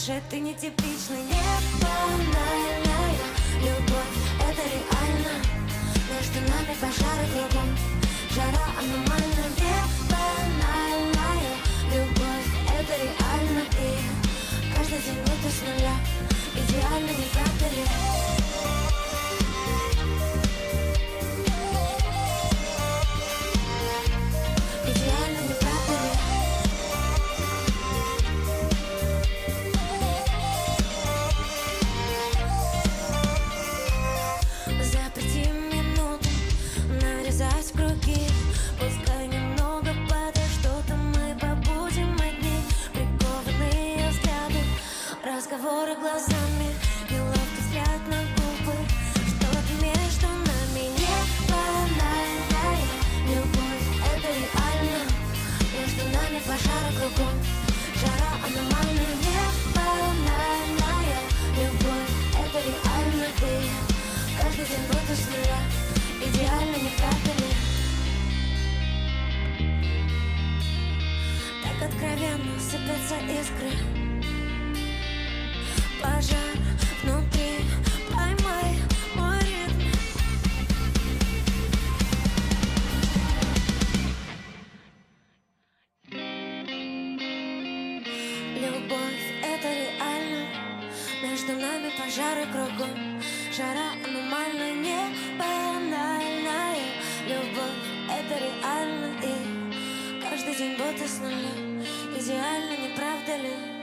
же ты нетипичный, не банальная любовь, это реально. Между нами пожары кругом, жара аномальная, не банальная любовь, это реально. И каждый день будто с нуля, идеально, не правда ли? Разговоры глазами, неловкий взгляд на губы, что-то между нами, не банальная любовь, это реально. Между нами пожары кругом, жара аномальная, не банальная любовь, это реально. И каждый день будто с нуля, идеально, не правда ли? Так откровенно сыпятся искры, пожар внутри, поймай мой ритм. Любовь, это реально. Между нами пожары кругом, жара аномальная, не банальная любовь, это реально. И каждый день будто с нуля, идеально, не правда ли?